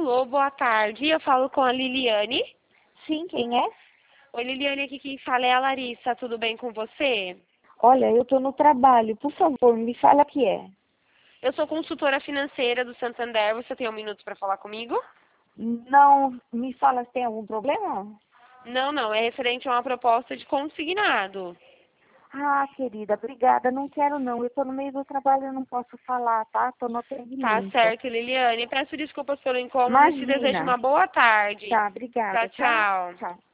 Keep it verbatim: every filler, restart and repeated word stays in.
Alô, boa tarde. Eu falo com a Liliane. Sim, quem é? Oi, Liliane, aqui quem fala é a Larissa. Tudo bem com você? Olha, eu estou no trabalho. Por favor, me fala o que é. Eu sou consultora financeira do Santander. Você tem um minuto para falar comigo? Não, me fala se tem algum problema? Não, não. É referente a uma proposta de consignado. Ah, querida, obrigada. Não quero não. Eu estou no meio do trabalho, eu não posso falar, tá? Estou no Tá atendimento. certo, Liliane. Peço desculpas pelo incômodo e te desejo Imagina. uma boa tarde. Tá, Tchau, obrigada, tá? tchau. Tchau.